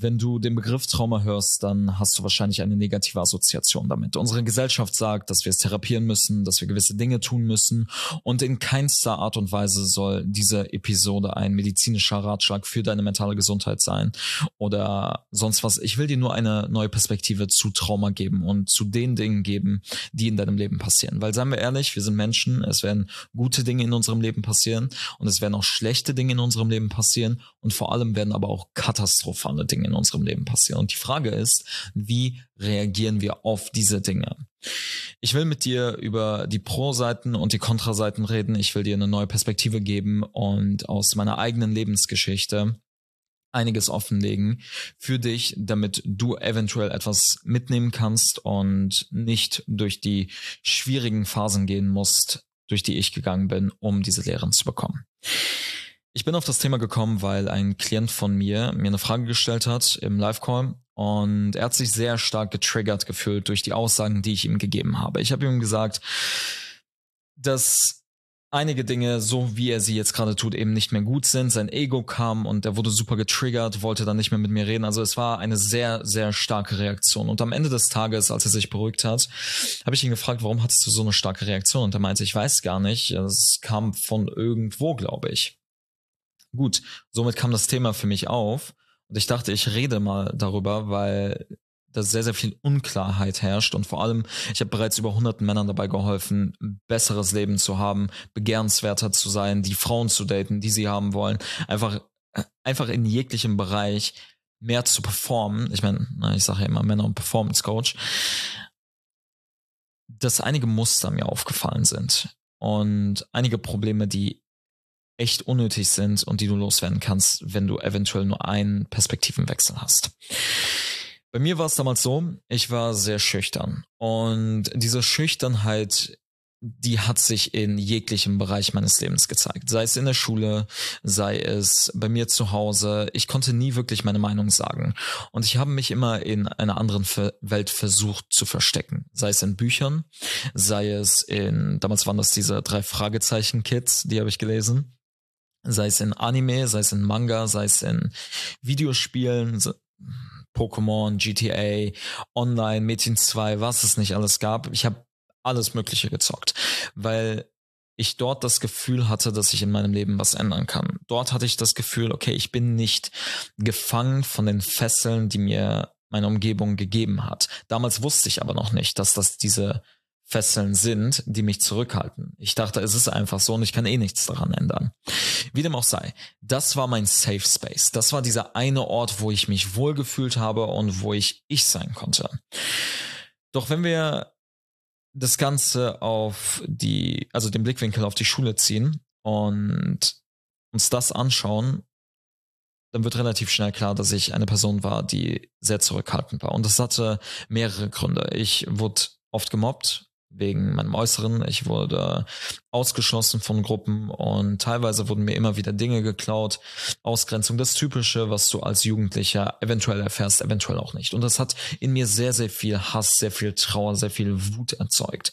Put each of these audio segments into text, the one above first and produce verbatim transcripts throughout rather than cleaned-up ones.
Wenn du den Begriff Trauma hörst, dann hast du wahrscheinlich eine negative Assoziation damit. Unsere Gesellschaft sagt, dass wir es therapieren müssen, dass wir gewisse Dinge tun müssen und in keinster Art und Weise soll diese Episode ein medizinischer Ratschlag für deine mentale Gesundheit sein oder sonst was. Ich will dir nur eine neue Perspektive zu Trauma geben und zu den Dingen geben, die in deinem Leben passieren. Weil, seien wir ehrlich, wir sind Menschen, es werden gute Dinge in unserem Leben passieren und es werden auch schlechte Dinge in unserem Leben passieren und vor allem werden aber auch katastrophale Dinge in unserem Leben passieren. Und die Frage ist, wie reagieren wir auf diese Dinge? Ich will mit dir über die Pro-Seiten und die Kontra-Seiten reden. Ich will dir eine neue Perspektive geben und aus meiner eigenen Lebensgeschichte einiges offenlegen für dich, damit du eventuell etwas mitnehmen kannst und nicht durch die schwierigen Phasen gehen musst, durch die ich gegangen bin, um diese Lehren zu bekommen. Ich bin auf das Thema gekommen, weil ein Klient von mir mir eine Frage gestellt hat im Live-Call und er hat sich sehr stark getriggert gefühlt durch die Aussagen, die ich ihm gegeben habe. Ich habe ihm gesagt, dass einige Dinge, so wie er sie jetzt gerade tut, eben nicht mehr gut sind. Sein Ego kam und er wurde super getriggert, wollte dann nicht mehr mit mir reden. Also es war eine sehr, sehr starke Reaktion. Und am Ende des Tages, als er sich beruhigt hat, habe ich ihn gefragt, warum hattest du so eine starke Reaktion? Und er meinte, ich weiß gar nicht. Es kam von irgendwo, glaube ich. Gut, somit kam das Thema für mich auf und ich dachte, ich rede mal darüber, weil da sehr, sehr viel Unklarheit herrscht und vor allem, ich habe bereits über hunderten Männern dabei geholfen, ein besseres Leben zu haben, begehrenswerter zu sein, die Frauen zu daten, die sie haben wollen, einfach, einfach in jeglichem Bereich mehr zu performen. Ich meine, ich sage ja immer Männer- und Performance-Coach, dass einige Muster mir aufgefallen sind und einige Probleme, die echt unnötig sind und die du loswerden kannst, wenn du eventuell nur einen Perspektivenwechsel hast. Bei mir war es damals so, ich war sehr schüchtern und diese Schüchternheit, die hat sich in jeglichem Bereich meines Lebens gezeigt. Sei es in der Schule, sei es bei mir zu Hause. Ich konnte nie wirklich meine Meinung sagen und ich habe mich immer in einer anderen Welt versucht zu verstecken. Sei es in Büchern, sei es in, damals waren das diese drei Fragezeichen-Kids, die habe ich gelesen. Sei es in Anime, sei es in Manga, sei es in Videospielen, Pokémon, G T A, Online, Mädchen zwei, was es nicht alles gab. Ich habe alles Mögliche gezockt, weil ich dort das Gefühl hatte, dass ich in meinem Leben was ändern kann. Dort hatte ich das Gefühl, okay, ich bin nicht gefangen von den Fesseln, die mir meine Umgebung gegeben hat. Damals wusste ich aber noch nicht, dass das diese Fesseln sind, die mich zurückhalten. Ich dachte, es ist einfach so und ich kann eh nichts daran ändern. Wie dem auch sei, das war mein Safe Space. Das war dieser eine Ort, wo ich mich wohlgefühlt habe und wo ich ich sein konnte. Doch wenn wir das Ganze auf die, also den Blickwinkel auf die Schule ziehen und uns das anschauen, dann wird relativ schnell klar, dass ich eine Person war, die sehr zurückhaltend war. Und das hatte mehrere Gründe. Ich wurde oft gemobbt wegen meinem Äußeren. Ich wurde ausgeschlossen von Gruppen und teilweise wurden mir immer wieder Dinge geklaut. Ausgrenzung, das Typische, was du als Jugendlicher eventuell erfährst, eventuell auch nicht. Und das hat in mir sehr, sehr viel Hass, sehr viel Trauer, sehr viel Wut erzeugt.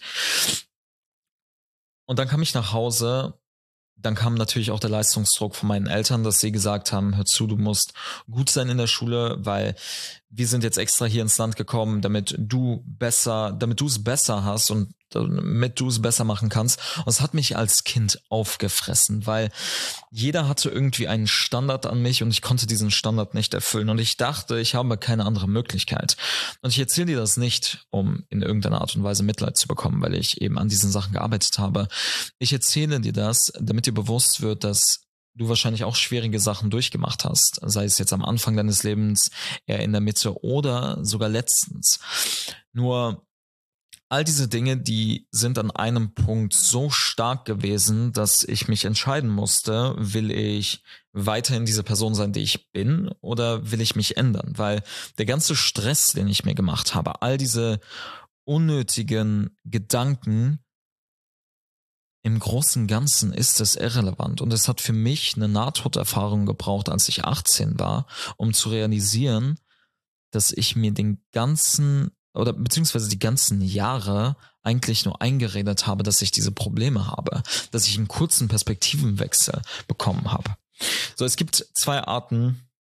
Und dann kam ich nach Hause. Dann kam natürlich auch der Leistungsdruck von meinen Eltern, dass sie gesagt haben, hör zu, du musst gut sein in der Schule, weil wir sind jetzt extra hier ins Land gekommen, damit du besser, damit du es besser hast und damit du es besser machen kannst. Und es hat mich als Kind aufgefressen, weil jeder hatte irgendwie einen Standard an mich und ich konnte diesen Standard nicht erfüllen. Und ich dachte, ich habe keine andere Möglichkeit. Und ich erzähle dir das nicht, um in irgendeiner Art und Weise Mitleid zu bekommen, weil ich eben an diesen Sachen gearbeitet habe. Ich erzähle dir das, damit dir bewusst wird, dass du wahrscheinlich auch schwierige Sachen durchgemacht hast, sei es jetzt am Anfang deines Lebens, eher in der Mitte oder sogar letztens. Nur all diese Dinge, die sind an einem Punkt so stark gewesen, dass ich mich entscheiden musste, will ich weiterhin diese Person sein, die ich bin, oder will ich mich ändern? Weil der ganze Stress, den ich mir gemacht habe, all diese unnötigen Gedanken, im Großen und Ganzen ist es irrelevant und es hat für mich eine Nahtoderfahrung gebraucht, als ich achtzehn war, um zu realisieren, dass ich mir den ganzen oder beziehungsweise die ganzen Jahre eigentlich nur eingeredet habe, dass ich diese Probleme habe, dass ich einen kurzen Perspektivenwechsel bekommen habe. So, es gibt zwei Arten,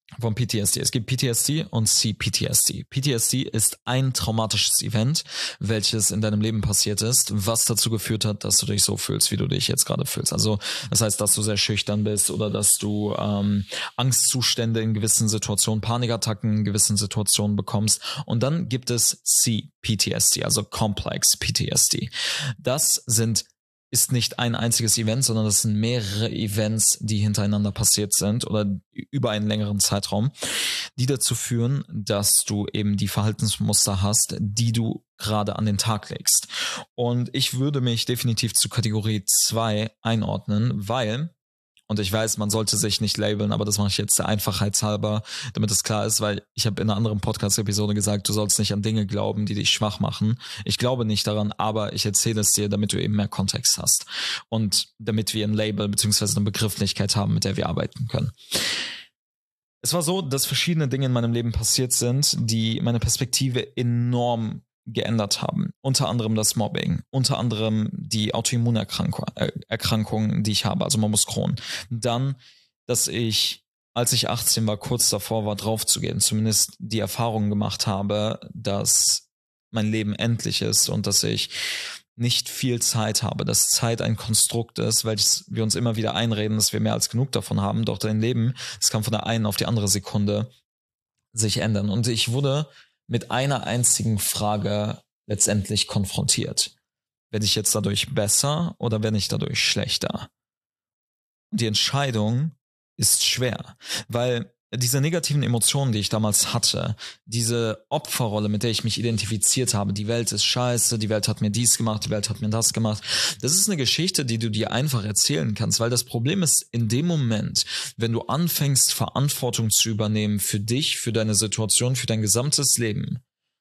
Von P T S D. Es gibt P T S D und C P T S D. P T S D ist ein traumatisches Event, welches in deinem Leben passiert ist, was dazu geführt hat, dass du dich so fühlst, wie du dich jetzt gerade fühlst. Also das heißt, dass du sehr schüchtern bist oder dass du ähm, Angstzustände in gewissen Situationen, Panikattacken in gewissen Situationen bekommst. Und dann gibt es C P T S D, also Complex P T S D. Das sind ist nicht ein einziges Event, sondern das sind mehrere Events, die hintereinander passiert sind oder über einen längeren Zeitraum, die dazu führen, dass du eben die Verhaltensmuster hast, die du gerade an den Tag legst. Und ich würde mich definitiv zu Kategorie zwei einordnen, weil, und ich weiß, man sollte sich nicht labeln, aber das mache ich jetzt der Einfachheit halber, damit es klar ist, weil ich habe in einer anderen Podcast-Episode gesagt, du sollst nicht an Dinge glauben, die dich schwach machen. Ich glaube nicht daran, aber ich erzähle es dir, damit du eben mehr Kontext hast und damit wir ein Label bzw. eine Begrifflichkeit haben, mit der wir arbeiten können. Es war so, dass verschiedene Dinge in meinem Leben passiert sind, die meine Perspektive enorm geändert haben. Unter anderem das Mobbing, unter anderem die Autoimmunerkrankung, äh, Erkrankungen, die ich habe, also Morbus Crohn. Dann, dass ich, als ich achtzehn war, kurz davor war, draufzugehen, zumindest die Erfahrung gemacht habe, dass mein Leben endlich ist und dass ich nicht viel Zeit habe, dass Zeit ein Konstrukt ist, welches wir uns immer wieder einreden, dass wir mehr als genug davon haben, doch dein Leben, es kann von der einen auf die andere Sekunde sich ändern. Und ich wurde mit einer einzigen Frage letztendlich konfrontiert. Werde ich jetzt dadurch besser oder werde ich dadurch schlechter? Und die Entscheidung ist schwer, weil diese negativen Emotionen, die ich damals hatte, diese Opferrolle, mit der ich mich identifiziert habe, die Welt ist scheiße, die Welt hat mir dies gemacht, die Welt hat mir das gemacht, das ist eine Geschichte, die du dir einfach erzählen kannst, weil das Problem ist, in dem Moment, wenn du anfängst, Verantwortung zu übernehmen für dich, für deine Situation, für dein gesamtes Leben,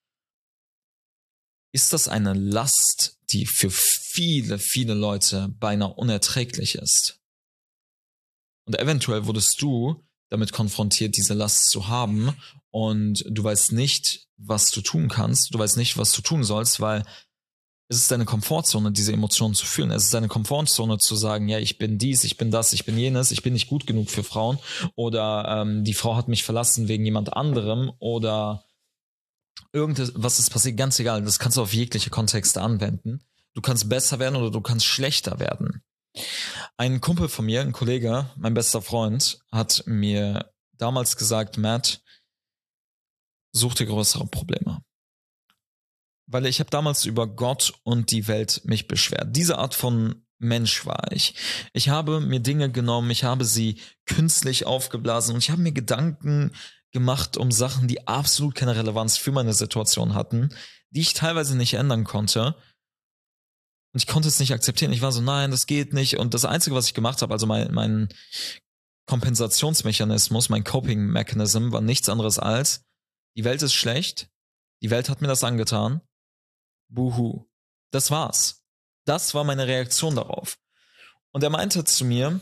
ist das eine Last, die für viele, viele Leute beinahe unerträglich ist. Und eventuell wurdest du damit konfrontiert, diese Last zu haben und du weißt nicht, was du tun kannst, du weißt nicht, was du tun sollst, weil es ist deine Komfortzone, diese Emotionen zu fühlen. Es ist deine Komfortzone zu sagen, ja, ich bin dies, ich bin das, ich bin jenes, ich bin nicht gut genug für Frauen oder ähm, die Frau hat mich verlassen wegen jemand anderem oder irgendwas ist passiert, ganz egal, das kannst du auf jegliche Kontexte anwenden. Du kannst besser werden oder du kannst schlechter werden. Ein Kumpel von mir, ein Kollege, mein bester Freund, hat mir damals gesagt, Matt, such dir größere Probleme. Weil ich habe damals über Gott und die Welt mich beschwert. Diese Art von Mensch war ich. Ich habe mir Dinge genommen, ich habe sie künstlich aufgeblasen und ich habe mir Gedanken gemacht um Sachen, die absolut keine Relevanz für meine Situation hatten, die ich teilweise nicht ändern konnte. Und ich konnte es nicht akzeptieren. Ich war so, nein, das geht nicht. Und das Einzige, was ich gemacht habe, also mein, mein Kompensationsmechanismus, mein Coping-Mechanism war nichts anderes als, die Welt ist schlecht, die Welt hat mir das angetan, buhu. Das war's. Das war meine Reaktion darauf. Und er meinte zu mir,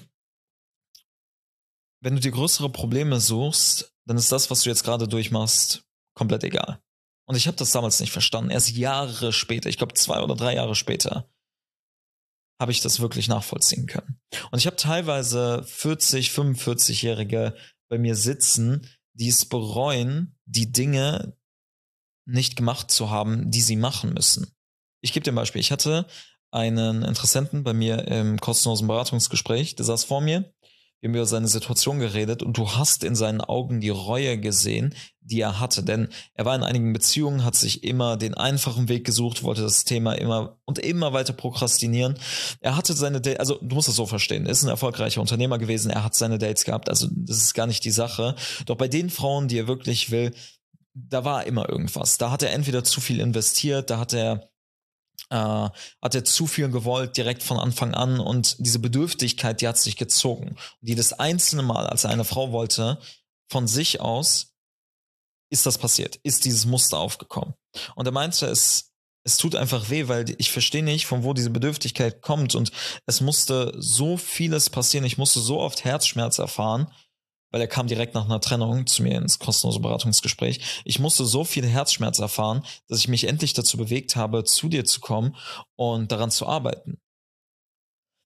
wenn du dir größere Probleme suchst, dann ist das, was du jetzt gerade durchmachst, komplett egal. Und ich habe das damals nicht verstanden. Erst Jahre später, ich glaube zwei oder drei Jahre später, habe ich das wirklich nachvollziehen können. Und ich habe teilweise vierzig, fünfundvierzig-Jährige bei mir sitzen, die es bereuen, die Dinge nicht gemacht zu haben, die sie machen müssen. Ich gebe dir ein Beispiel. Ich hatte einen Interessenten bei mir im kostenlosen Beratungsgespräch, der saß vor mir. Wir haben über seine Situation geredet und du hast in seinen Augen die Reue gesehen, die er hatte. Denn er war in einigen Beziehungen, hat sich immer den einfachen Weg gesucht, wollte das Thema immer und immer weiter prokrastinieren. Er hatte seine Dates, also du musst es so verstehen, er ist ein erfolgreicher Unternehmer gewesen, er hat seine Dates gehabt, also das ist gar nicht die Sache. Doch bei den Frauen, die er wirklich will, da war immer irgendwas. Da hat er entweder zu viel investiert, da hat er Uh, hat er zu viel gewollt direkt von Anfang an und diese Bedürftigkeit, die hat sich gezogen. Und jedes einzelne Mal, als er eine Frau wollte, von sich aus, ist das passiert, ist dieses Muster aufgekommen. Und er meinte, es, es tut einfach weh, weil ich verstehe nicht, von wo diese Bedürftigkeit kommt und es musste so vieles passieren, ich musste so oft Herzschmerz erfahren, weil er kam direkt nach einer Trennung zu mir ins kostenlose Beratungsgespräch. Ich musste so viel Herzschmerz erfahren, dass ich mich endlich dazu bewegt habe, zu dir zu kommen und daran zu arbeiten.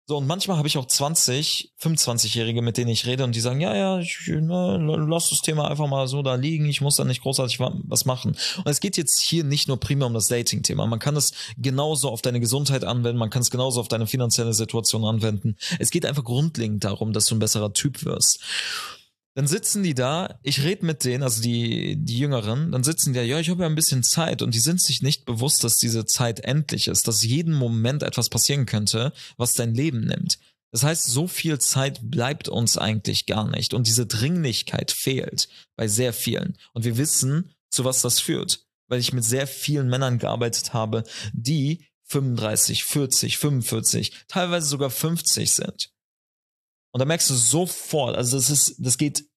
So, und manchmal habe ich auch zwanzig, fünfundzwanzigjährige, mit denen ich rede und die sagen, ja, ja, ich, ne, lass das Thema einfach mal so da liegen, ich muss da nicht großartig was machen. Und es geht jetzt hier nicht nur primär um das Dating-Thema, man kann es genauso auf deine Gesundheit anwenden, man kann es genauso auf deine finanzielle Situation anwenden. Es geht einfach grundlegend darum, dass du ein besserer Typ wirst. Dann sitzen die da, ich rede mit denen, also die, die Jüngeren, dann sitzen die da, ja, ich habe ja ein bisschen Zeit und die sind sich nicht bewusst, dass diese Zeit endlich ist, dass jeden Moment etwas passieren könnte, was dein Leben nimmt. Das heißt, so viel Zeit bleibt uns eigentlich gar nicht und diese Dringlichkeit fehlt bei sehr vielen. Und wir wissen, zu was das führt, weil ich mit sehr vielen Männern gearbeitet habe, die fünfunddreißig, vierzig, fünfundvierzig, teilweise sogar fünfzig sind. Und da merkst du sofort, also das ist, das geht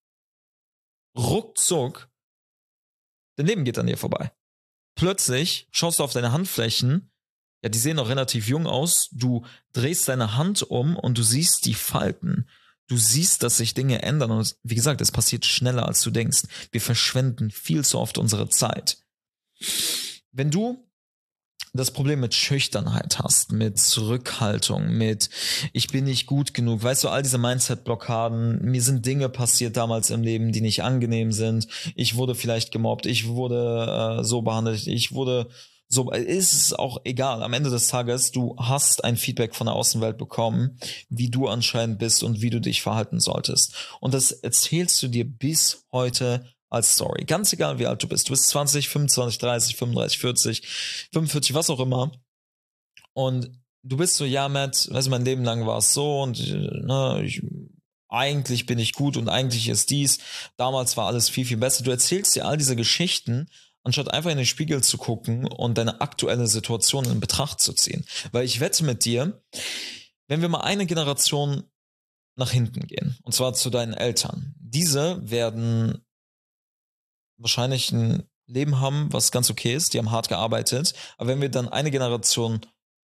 ruckzuck, dein Leben geht an dir vorbei. Plötzlich schaust du auf deine Handflächen, ja, die sehen noch relativ jung aus, du drehst deine Hand um und du siehst die Falten. Du siehst, dass sich Dinge ändern und wie gesagt, es passiert schneller, als du denkst. Wir verschwenden viel zu oft unsere Zeit. Wenn du das Problem mit Schüchternheit hast, mit Zurückhaltung, mit ich bin nicht gut genug, weißt du, all diese Mindset-Blockaden, mir sind Dinge passiert damals im Leben, die nicht angenehm sind, ich wurde vielleicht gemobbt, ich wurde äh, so behandelt, ich wurde so, ist es auch egal, am Ende des Tages, du hast ein Feedback von der Außenwelt bekommen, wie du anscheinend bist und wie du dich verhalten solltest. Und das erzählst du dir bis heute als Story. Ganz egal, wie alt du bist. Du bist zwanzig, fünfundzwanzig, dreißig, fünfunddreißig, vierzig, fünfundvierzig, was auch immer. Und du bist so, ja, Matt, weißt du, mein Leben lang war es so und ne, ich, eigentlich bin ich gut und eigentlich ist dies. Damals war alles viel, viel besser. Du erzählst dir all diese Geschichten, anstatt einfach in den Spiegel zu gucken und deine aktuelle Situation in Betracht zu ziehen. Weil ich wette mit dir, wenn wir mal eine Generation nach hinten gehen, und zwar zu deinen Eltern, diese werden wahrscheinlich ein Leben haben, was ganz okay ist, die haben hart gearbeitet, aber wenn wir dann eine Generation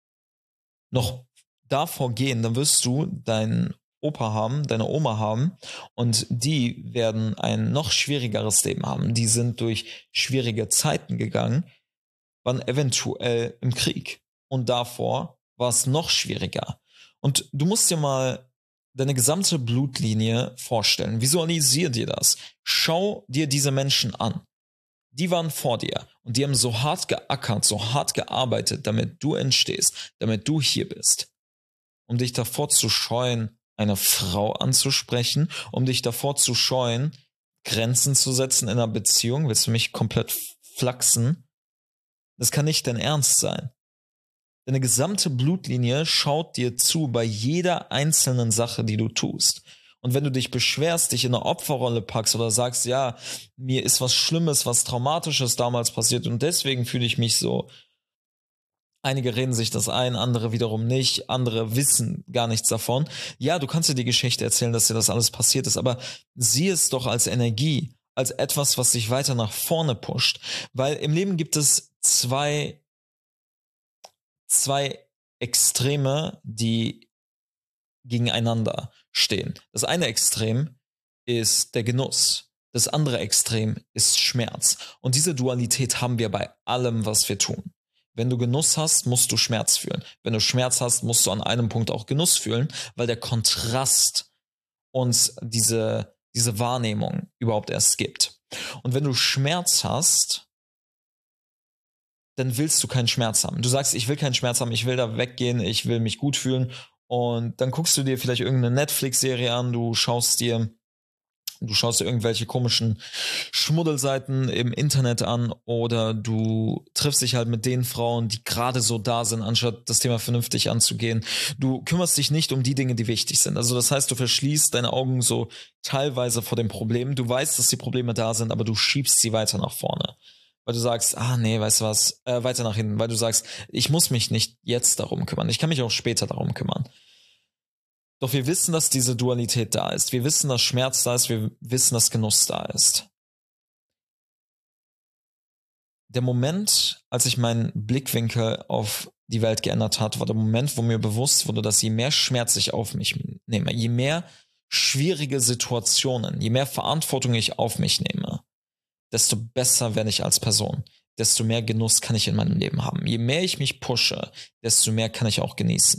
noch davor gehen, dann wirst du deinen Opa haben, deine Oma haben und die werden ein noch schwierigeres Leben haben. Die sind durch schwierige Zeiten gegangen, waren eventuell im Krieg und davor war es noch schwieriger. Und du musst dir mal deine gesamte Blutlinie vorstellen. Visualisier dir das. Schau dir diese Menschen an. Die waren vor dir und die haben so hart geackert, so hart gearbeitet, damit du entstehst, damit du hier bist. Um dich davor zu scheuen, eine Frau anzusprechen, um dich davor zu scheuen, Grenzen zu setzen in einer Beziehung. Willst du mich komplett flachsen? Das kann nicht dein Ernst sein. Deine gesamte Blutlinie schaut dir zu bei jeder einzelnen Sache, die du tust. Und wenn du dich beschwerst, dich in eine Opferrolle packst oder sagst, ja, mir ist was Schlimmes, was Traumatisches damals passiert und deswegen fühle ich mich so. Einige reden sich das ein, andere wiederum nicht, andere wissen gar nichts davon. Ja, du kannst dir die Geschichte erzählen, dass dir das alles passiert ist, aber sieh es doch als Energie, als etwas, was dich weiter nach vorne pusht. Weil im Leben gibt es zwei zwei Extreme, die gegeneinander stehen. Das eine Extrem ist der Genuss. Das andere Extrem ist Schmerz. Und diese Dualität haben wir bei allem, was wir tun. Wenn du Genuss hast, musst du Schmerz fühlen. Wenn du Schmerz hast, musst du an einem Punkt auch Genuss fühlen, weil der Kontrast uns diese, diese Wahrnehmung überhaupt erst gibt. Und wenn du Schmerz hast, dann willst du keinen Schmerz haben. Du sagst, ich will keinen Schmerz haben, ich will da weggehen, ich will mich gut fühlen. Und dann guckst du dir vielleicht irgendeine Netflix-Serie an, du schaust dir, du schaust dir irgendwelche komischen Schmuddelseiten im Internet an oder du triffst dich halt mit den Frauen, die gerade so da sind, anstatt das Thema vernünftig anzugehen. Du kümmerst dich nicht um die Dinge, die wichtig sind. Also das heißt, du verschließt deine Augen so teilweise vor den Problemen. Du weißt, dass die Probleme da sind, aber du schiebst sie weiter nach vorne. Weil du sagst, ah nee, weißt du was, äh, weiter nach hinten, weil du sagst, ich muss mich nicht jetzt darum kümmern, ich kann mich auch später darum kümmern. Doch wir wissen, dass diese Dualität da ist, wir wissen, dass Schmerz da ist, wir wissen, dass Genuss da ist. Der Moment, als ich meinen Blickwinkel auf die Welt geändert hat, war der Moment, wo mir bewusst wurde, dass je mehr Schmerz ich auf mich nehme, je mehr schwierige Situationen, je mehr Verantwortung ich auf mich nehme, desto besser werde ich als Person, desto mehr Genuss kann ich in meinem Leben haben. Je mehr ich mich pushe, desto mehr kann ich auch genießen.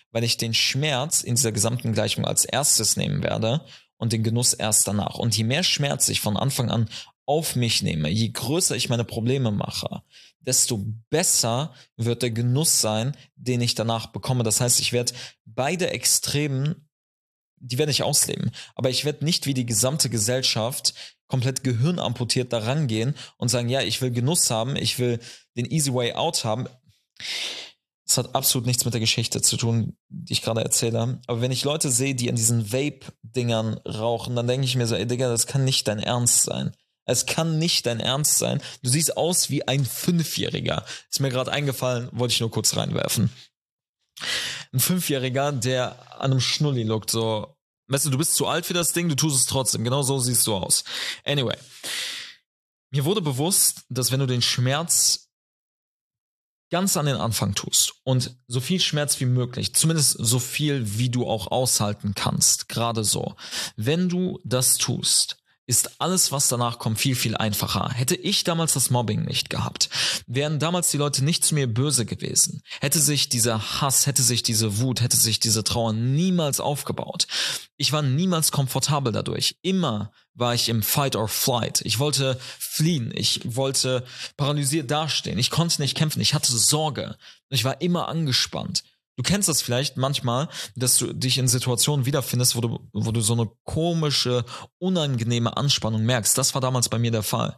weil ich den Schmerz in dieser gesamten Gleichung als erstes nehmen werde und den Genuss erst danach. Und je mehr Schmerz ich von Anfang an auf mich nehme, je größer ich meine Probleme mache, desto besser wird der Genuss sein, den ich danach bekomme. Das heißt, ich werde beide Extremen, die werde ich ausleben. Aber ich werde nicht wie die gesamte Gesellschaft komplett gehirnamputiert da rangehen und sagen, ja, ich will Genuss haben, ich will den easy way out haben. Das hat absolut nichts mit der Geschichte zu tun, die ich gerade erzähle. Aber wenn ich Leute sehe, die an diesen Vape-Dingern rauchen, dann denke ich mir so, ey Digga, das kann nicht dein Ernst sein. Es kann nicht dein Ernst sein. Du siehst aus wie ein Fünfjähriger. Ist mir gerade eingefallen, wollte ich nur kurz reinwerfen. Ein Fünfjähriger, der an einem Schnulli lookt, so, weißt du, du bist zu alt für das Ding, du tust es trotzdem. Genau so siehst du aus. Anyway. Mir wurde bewusst, dass wenn du den Schmerz ganz an den Anfang tust und so viel Schmerz wie möglich, zumindest so viel, wie du auch aushalten kannst, gerade so, wenn du das tust, ist alles, was danach kommt, viel, viel einfacher. Hätte ich damals das Mobbing nicht gehabt, wären damals die Leute nicht zu mir böse gewesen, hätte sich dieser Hass, hätte sich diese Wut, hätte sich diese Trauer niemals aufgebaut. Ich war niemals komfortabel dadurch. Immer war ich im Fight or Flight. Ich wollte fliehen. Ich wollte paralysiert dastehen. Ich konnte nicht kämpfen. Ich hatte Sorge. Ich war immer angespannt. Du kennst das vielleicht manchmal, dass du dich in Situationen wiederfindest, wo du, wo du so eine komische, unangenehme Anspannung merkst. Das war damals bei mir der Fall.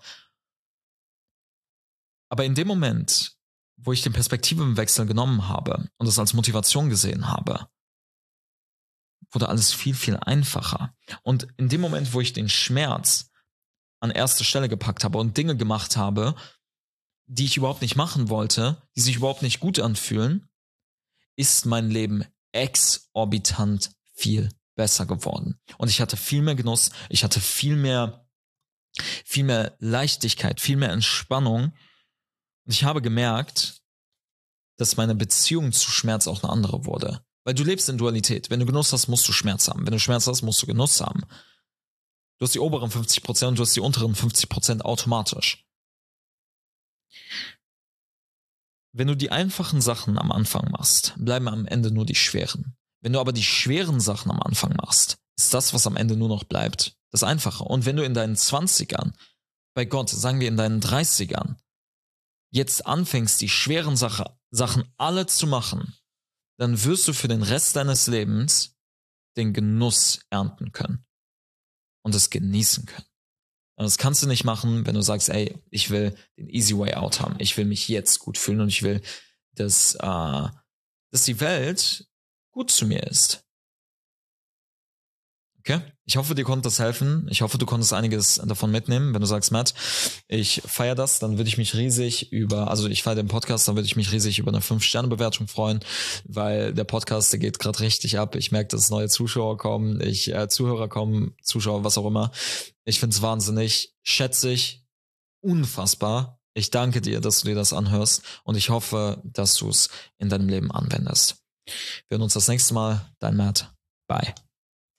Aber in dem Moment, wo ich den Perspektivenwechsel genommen habe und es als Motivation gesehen habe, wurde alles viel, viel einfacher. Und in dem Moment, wo ich den Schmerz an erste Stelle gepackt habe und Dinge gemacht habe, die ich überhaupt nicht machen wollte, die sich überhaupt nicht gut anfühlen, ist mein Leben exorbitant viel besser geworden. Und ich hatte viel mehr Genuss, ich hatte viel mehr, viel mehr Leichtigkeit, viel mehr Entspannung. Und ich habe gemerkt, dass meine Beziehung zu Schmerz auch eine andere wurde. Weil du lebst in Dualität. Wenn du Genuss hast, musst du Schmerz haben. Wenn du Schmerz hast, musst du Genuss haben. Du hast die oberen fünfzig Prozent und du hast die unteren fünfzig Prozent automatisch. Wenn du die einfachen Sachen am Anfang machst, bleiben am Ende nur die schweren. Wenn du aber die schweren Sachen am Anfang machst, ist das, was am Ende nur noch bleibt, das Einfache. Und wenn du in deinen zwanzigern, bei Gott, sagen wir in deinen dreißigern, jetzt anfängst, die schweren Sache, Sachen alle zu machen, dann wirst du für den Rest deines Lebens den Genuss ernten können und es genießen können. Und das kannst du nicht machen, wenn du sagst, ey, ich will den easy way out haben. Ich will mich jetzt gut fühlen und ich will, dass, äh, dass die Welt gut zu mir ist. Okay? Ich hoffe, dir konnte das helfen. Ich hoffe, du konntest einiges davon mitnehmen. Wenn du sagst, Matt, ich feiere das, dann würde ich mich riesig über, also ich feiere den Podcast, dann würde ich mich riesig über eine fünf Sterne Bewertung freuen, weil der Podcast, der geht gerade richtig ab. Ich merke, dass neue Zuschauer kommen, ich äh, Zuhörer kommen, Zuschauer, was auch immer. Ich finde es wahnsinnig, schätze ich, unfassbar. Ich danke dir, dass du dir das anhörst und ich hoffe, dass du es in deinem Leben anwendest. Wir hören uns das nächste Mal. Dein Matt. Bye.